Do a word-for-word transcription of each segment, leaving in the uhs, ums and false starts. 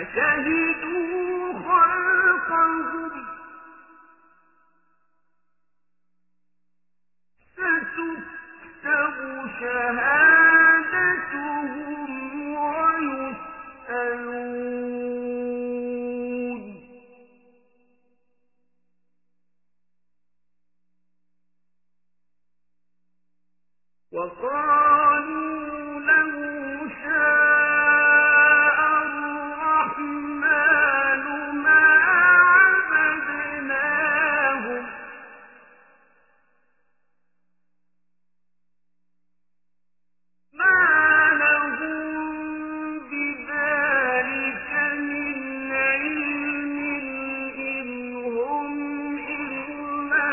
شهدوا خلقهم ستكتب شهادتهم ويسألون وقالوا لو شاء الرحمن ما عبدناهم ما لهم بذلك من علم إن هم إلا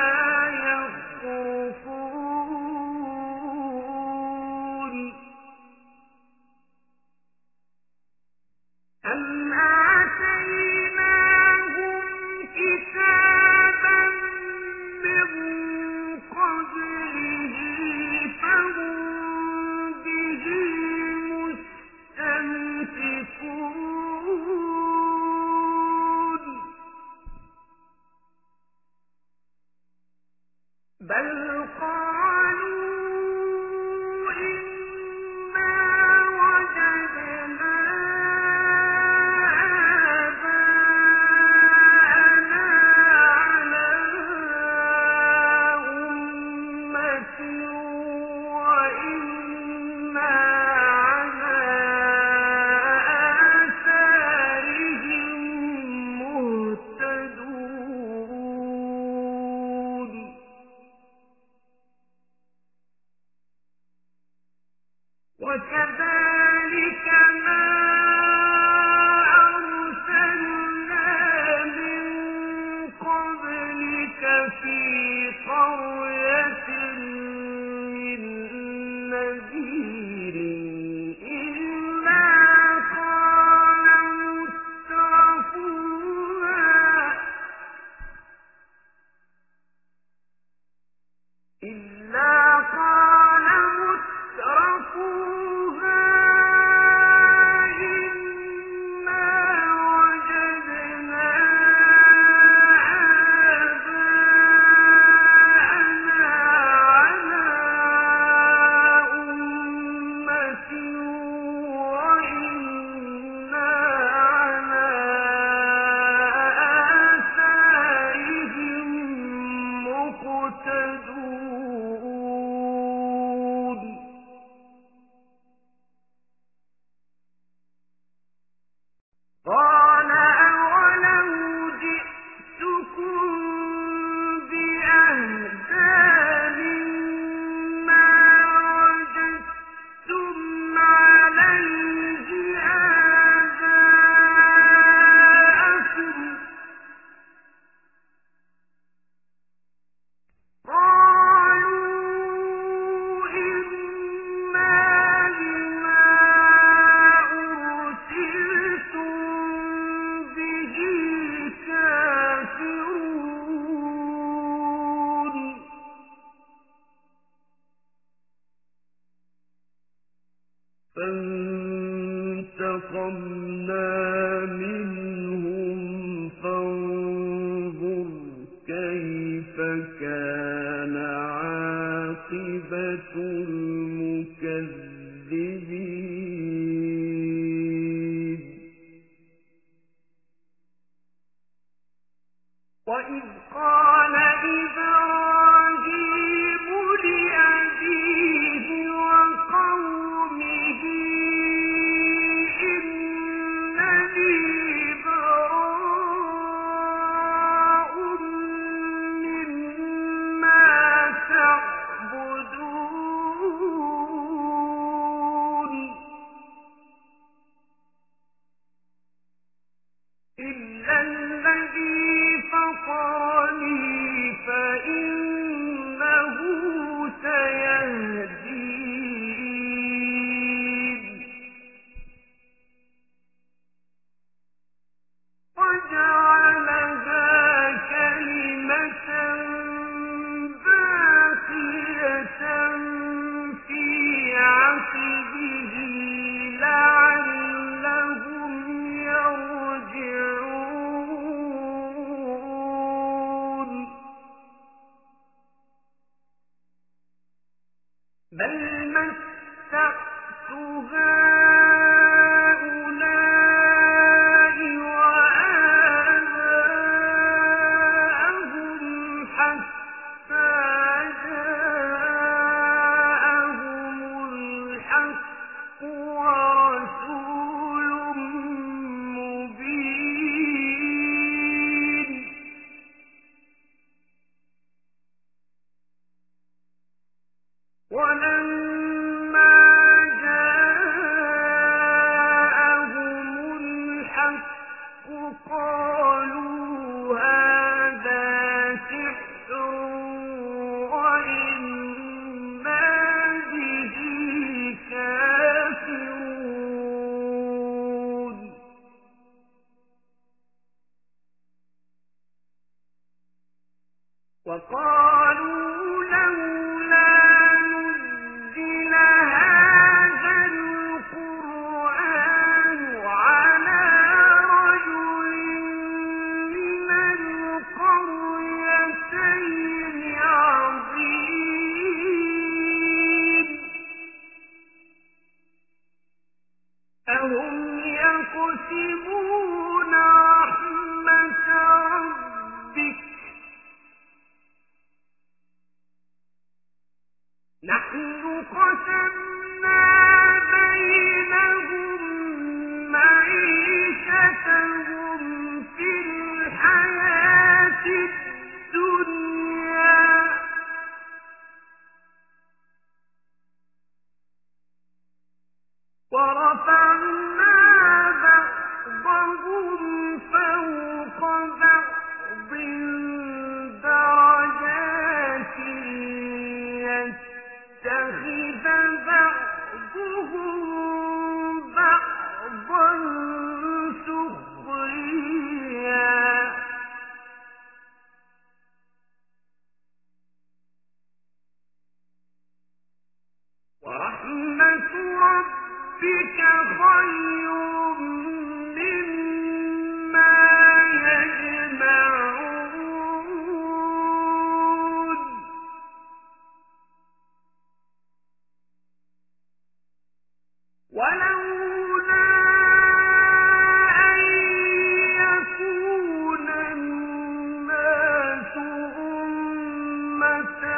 يخرصون أم آتيناهم كتابا من قبله فهم به مستمسكون بل قالوا إنا وجدنا آباءنا على أمة وإنا على آثارهم مهتدون وكذلك ما أرسلنا من قبلك في قرية من نذير إلا قال مترفوها إلا قال مترفوها إنا وجدنا آباءنا على أمة وإنا على آثارهم مقتدون قال أولو جئتكم بأهدى مما وجدتم عليه آباءكم قالوا إنا بما أرسلتم به كافرون فانتقمنا منهم فانظر كيف كان عاقبة المكذبين وإذ قال إبراهيم لأبيه وقومه إنني براء مما تعبدون متعت هؤلاء وآباءهم حتى جاءهم الحق ورسول مبين ولما جاءهم الحق قالوا هذا سحر وإنا به كافرون وقالوا لولا نزل هذا القرآن على رجل من القريتين عظيم أهم يقسمون رحمة ربك نحن قسمنا بينهم معيشتهم في الحياة الدنيا ورفعنا بعضهم فوق بعض درجات يتخذ بعضهم بعضا سخريا ورحمة ربك خير مما يجمعون ولولا أن يكون الناس أمة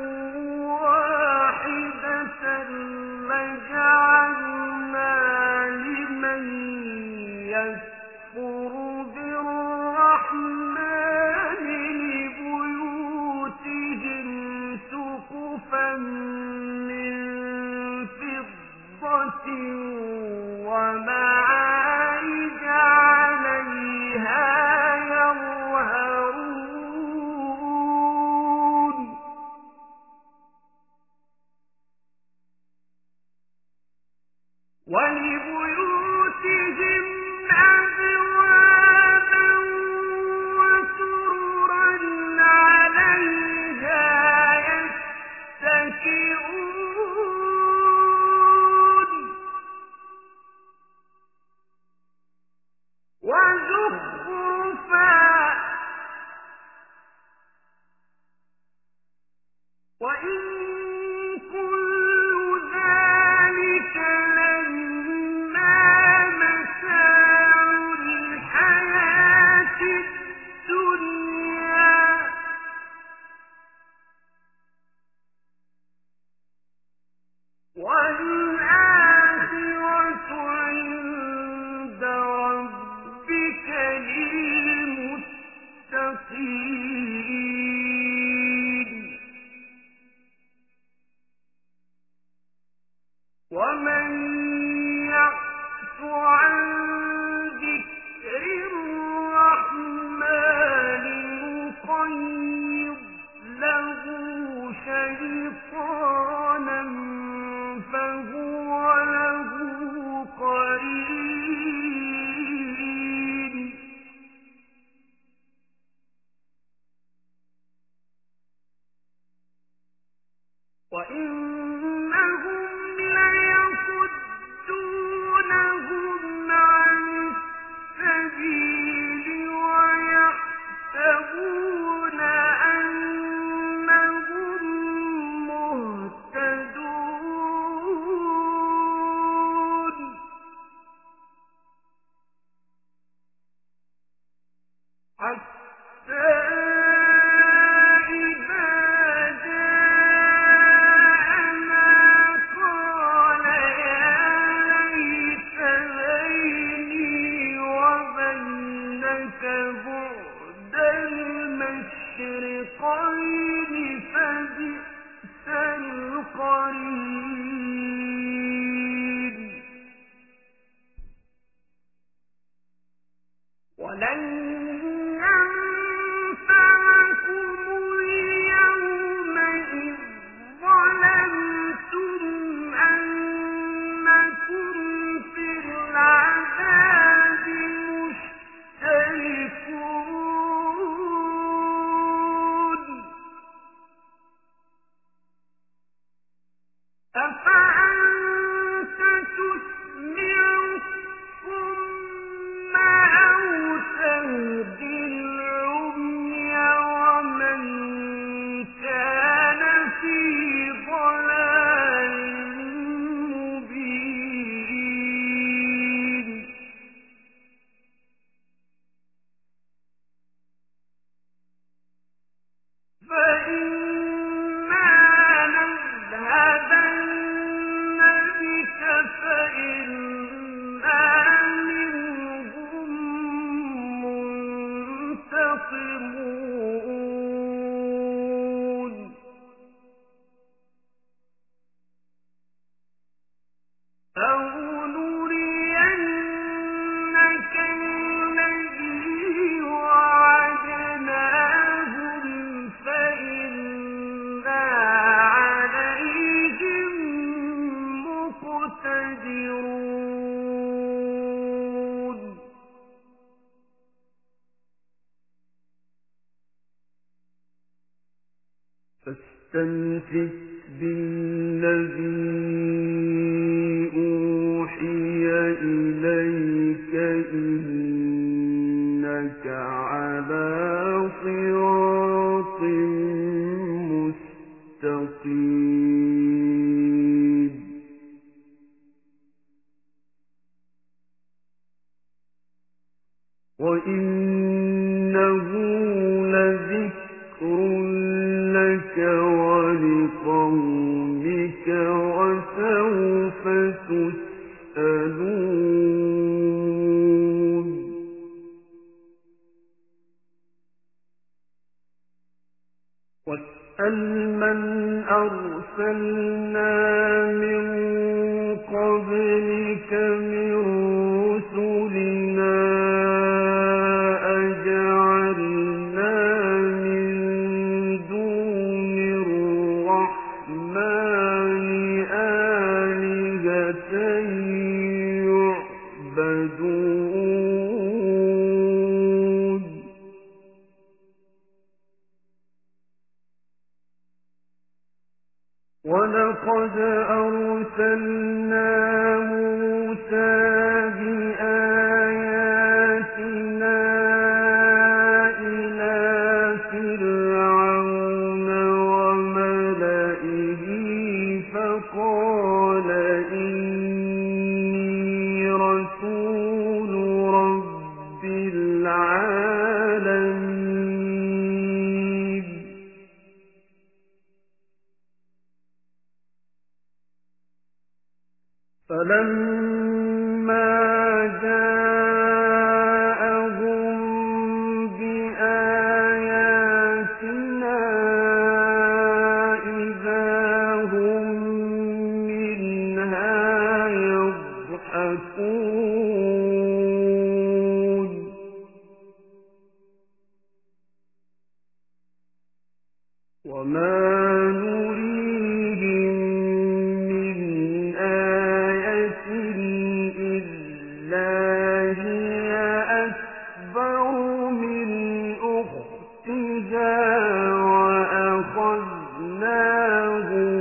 واحدة لجعلنا لمن يكفر بالرحمن لبيوتهم سقفا من فضة ومعارج عليها يظهرون ولبيوتهم أبوابا وسررا عليها يتكئون وزخرفا وإن كل ذلك لما متاع الحياة الدنيا والآخرة عند ربك للمتقين ومن يعش عن ذكر الرحمن نقيض له شيطانا فهو له قرين وإنهم ليقولون يقتدرون فاستمسك بالذي أوحي إليك إنك على صراط مستقيم وإنه لذكر لك ولقومك وسوف تسألون واسأل من أرسلنا من قبلك من رسلنا أجعلنا من دون الرحمن آلهة يعبدون ولقد أرسلنا موسى بآياتنا إلى فرعون وملئه فقال إني رسول رب العالمين فلما جاءهم بآياتنا إذا هم منها يضحكون وما نريهم من آية إلا هي أكبر من أختها وأخذناهم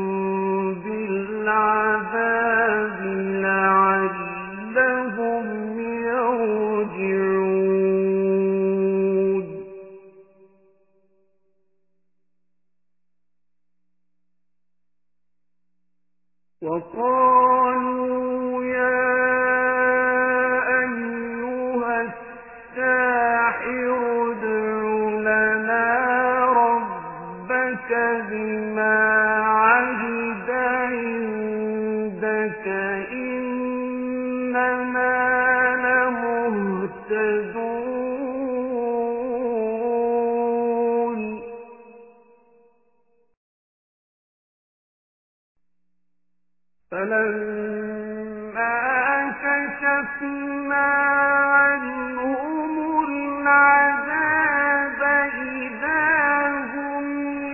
بالعذاب لعلهم يرجعون وقالوا يا أيها الساحر ادع لنا ربك بما عهد عندك إننا لمهتدون فلما كشفنا عنهم العذاب إذا هم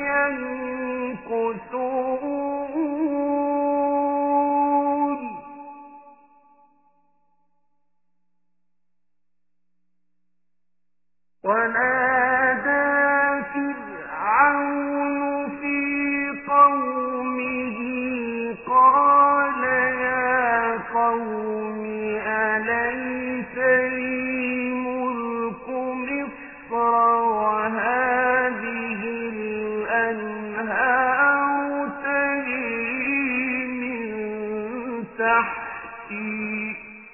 ينكثون ونادى فرعون في قومه قال يا قوم أليس لي ملك مصر وهذه الأنهار تجري من تحتي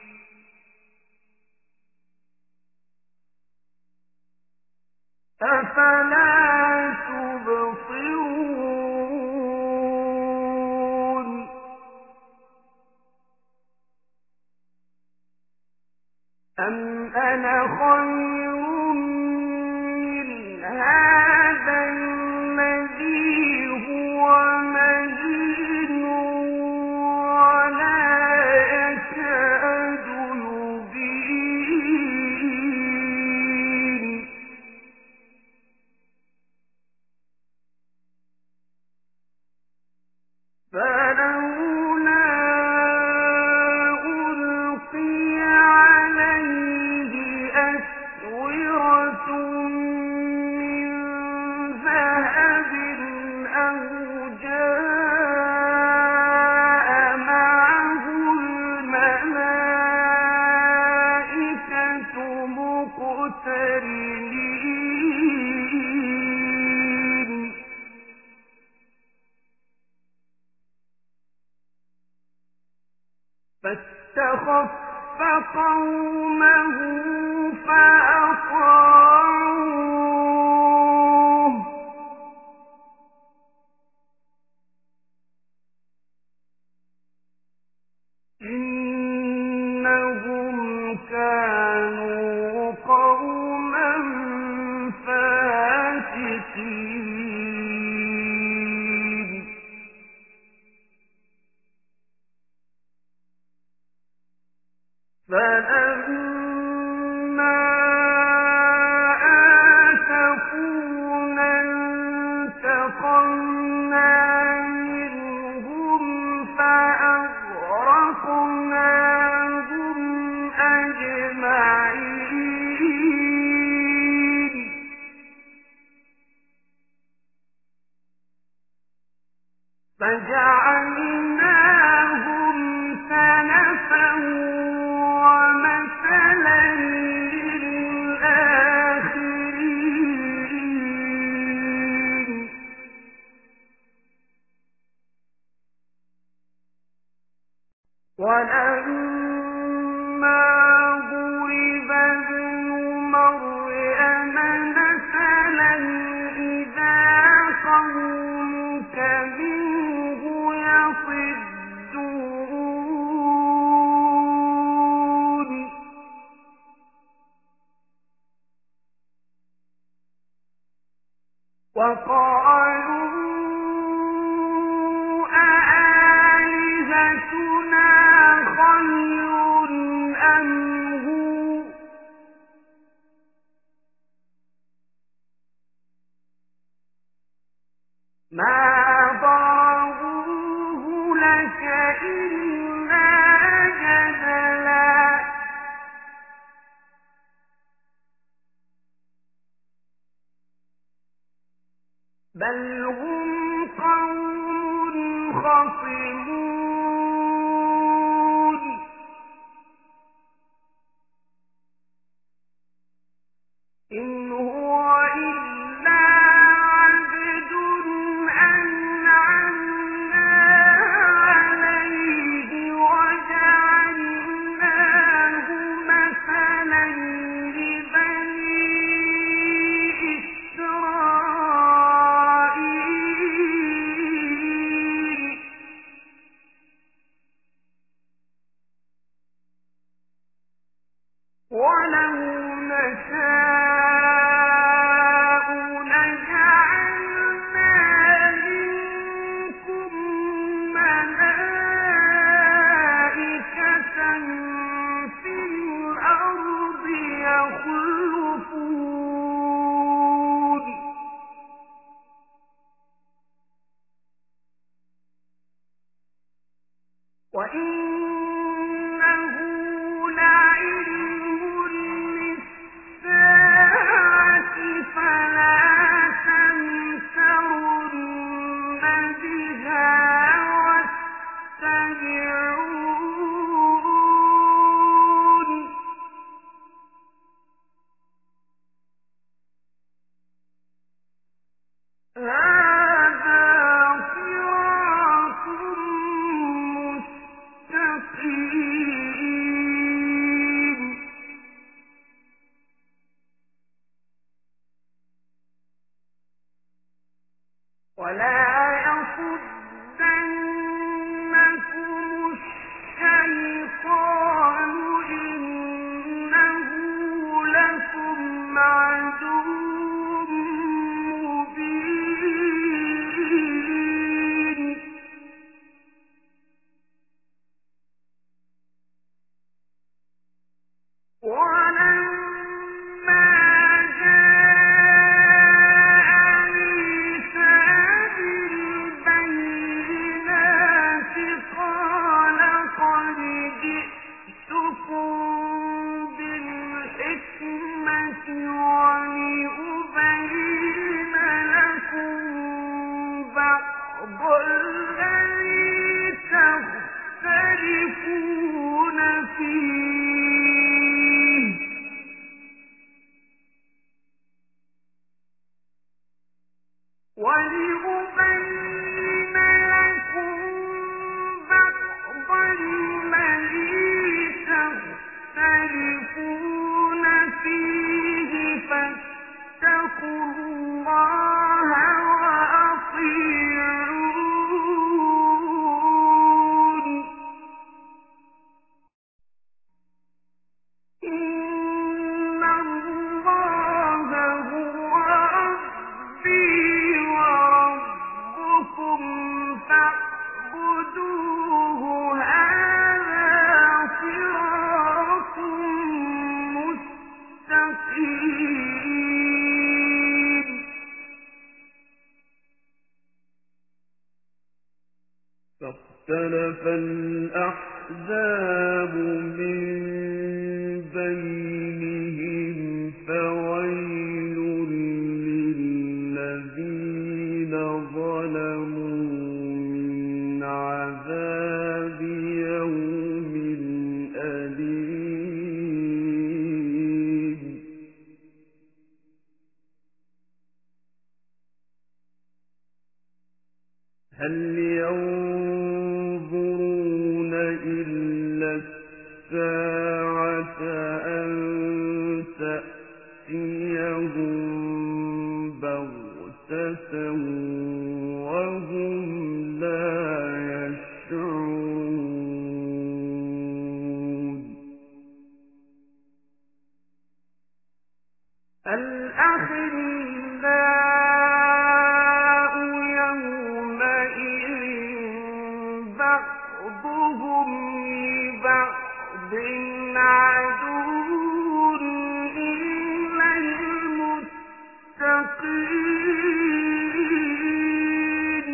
أفلا تبصرون أم أنا خير من هذا الذي هو مهين ولا يكاد يبين فلولا فاستخف قومه فأطاعوه إنهم كانوا قوما فاسقين فلما آسفونا انتقمنا منهم فأغرقناهم أجمعين فجعلناهم سلفا ومثلا للآخرين ولما ضرب ابن مريم مثلا إذا قومك منه يصدون وقالوا أآلهتنا خير أم هو ما ضربوه لك إلا جدلا بل هم قوم خصمون إن هو إلا عبد أنعمنا عليه وجعلناه مثلا لبني إسرائيل ولو نشاء لجعلنا منكم ملائكة في الأرض يخلفون وإنه لعلم للساعة فلا تمترن بها واتبعون هذا صراط مستقيم الأحزاب من بينهم فويل للذين ظلموا من عذاب يوم أليم هل ينظرون إلا الساعة أن تأتيهم بغتة وهم لا يشعرون الأخلاء يومئذ بعضهم لبعض عدو إلا المتقين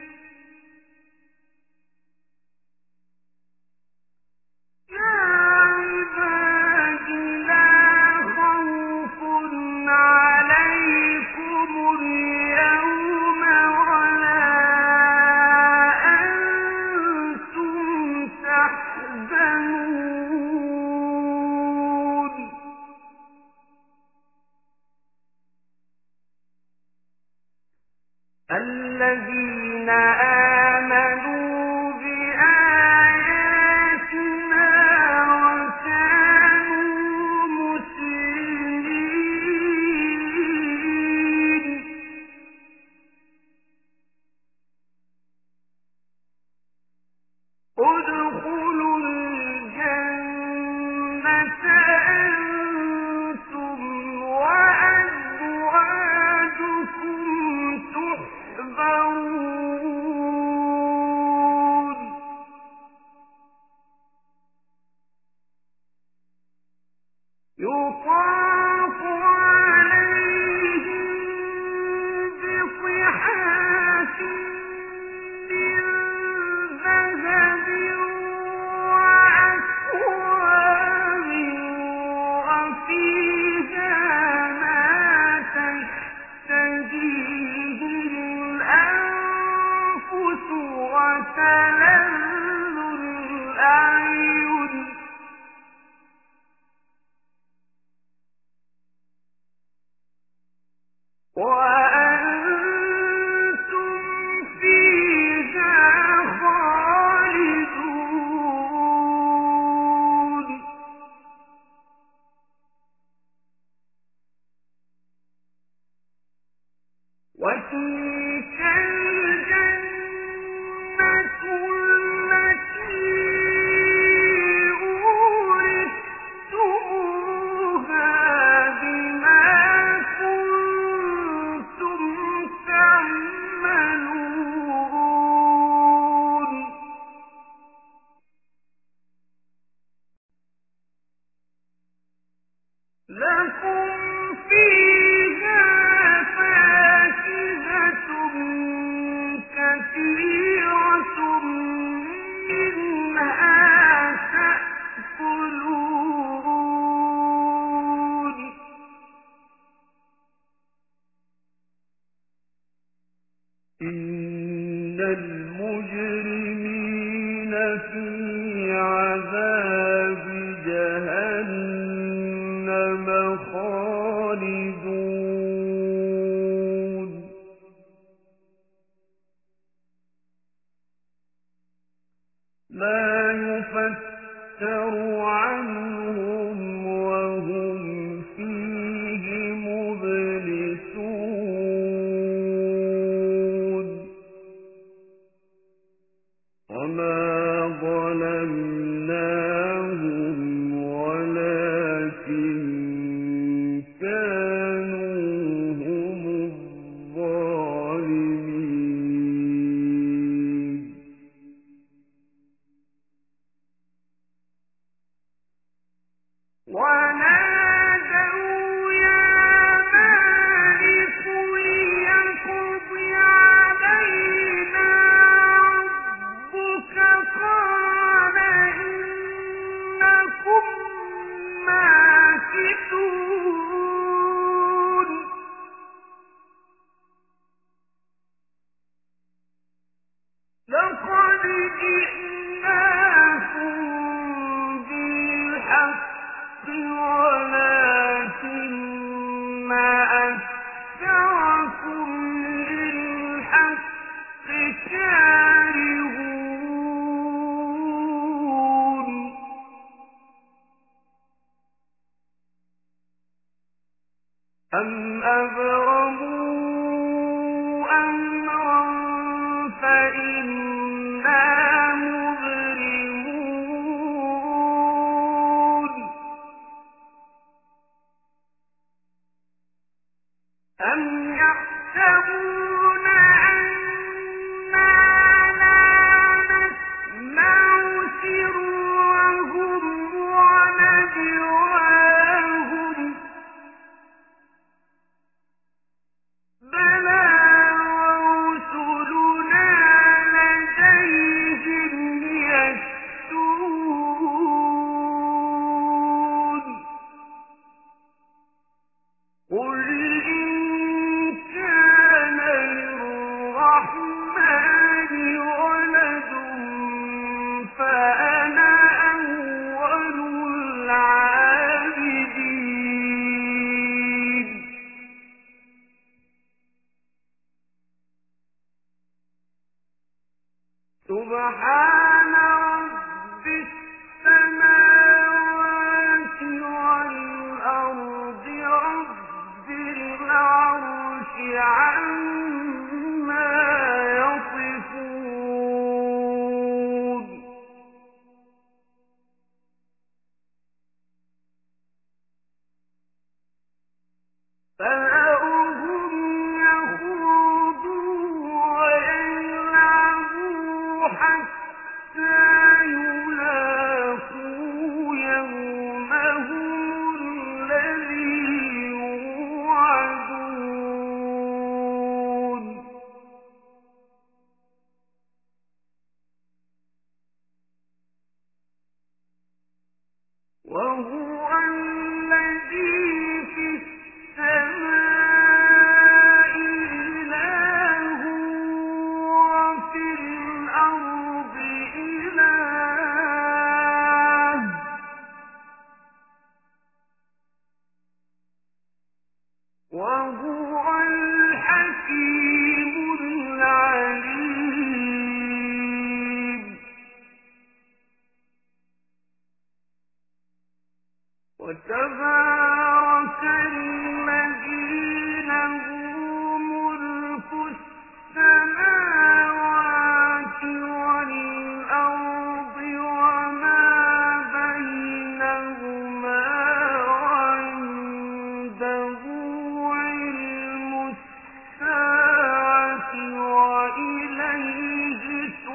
يا عباد لا خوف عليكم اليوم ولا أنتم تحزنون الذين آمنوا بآياتنا وكانوا مسلمين ادخلوا الجنة أنتم وأزواجكم تحبرون يطاف عليهم بصحاف من ذهب وأكواب وفيها ما تشتهيه الأنفس وتلذ الأعين وأنتم فيها خالدون وتلك الجنة التي أورثتموها بما كنتم تعملون لكم فيها فاكهة كثيرة منها تأكلون إن المجرمين في عذاب جهنم خالدون لا يفتر عنهم وهم فيه مبلسون وما ظلمناهم ولكن كانوا هم الظالمين أَمْ أَبْرَمُوا أَمْرًا فَإِنَّا مُبْرِمُونَ أَمْ يَحْسَبُونَ أَنَّا لَا نَسْمَعُ سِرَّهُمْ وَنَجْوَاهُمْ بَلَىٰ وَرُسُلُنَا لَدَيْهِمْ يَكْتُبُونَ قُلْ إِن كَانَ لِلرَّحْمَٰنِ وَلَدٌ فَأَنَا أَوَّلُ الْعَابِدِينَ سُبْحَانَ رَبِّ السَّمَاوَاتِ وَالْأَرْضِ رَبِّ الْعَرْشِ عَمَّا يَصِفُونَ فَذَرْهُمْ يَخُوضُوا وَيَلْعَبُوا حَتَّىٰ يُلَاقُوا يَوْمَهُمُ الَّذِي يُوعَدُونَ وَهُوَ الَّذِي فِي السَّمَاءِ إِلَٰهٌ وَفِي الْأَرْضِ إِلَٰهٌ ۚ وَهُوَ الْحَكِيمُ الْعَلِيمُ وَتَبَارَكَ الَّذِي لَهُ مُلْكُ السَّمَاوَاتِ وَالْأَرْضِ وَمَا بَيْنَهُمَا وَعِندَهُ عِلْمُ السَّاعَةِ وَإِلَيْهِ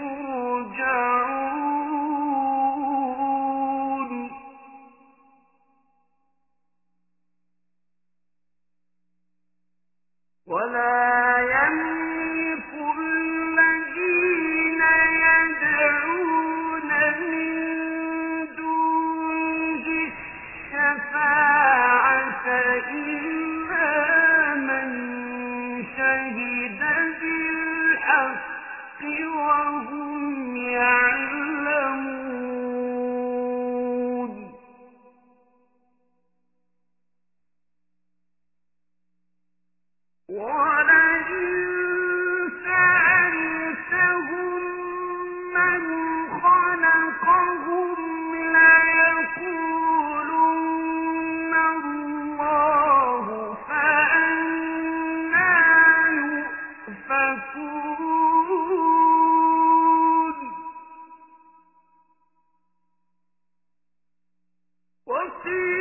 تُرْجَعُونَ وَلَا يَمْلِكُ الَّذِينَ يَدْعُونَ مِن دُونِهِ الشَّفَاعَةَ إِلَّا مَن شَهِدَ بِالْحَقِّ وَهُمْ يَعْلَمُونَ وَلَئِن سَأَلْتَهُم مَّنْ خَلَقَهُمْ لَيَقُولُنَّ اللَّهُ فَأَنَّىٰ يُؤْفَكُونَ وَقِيلَ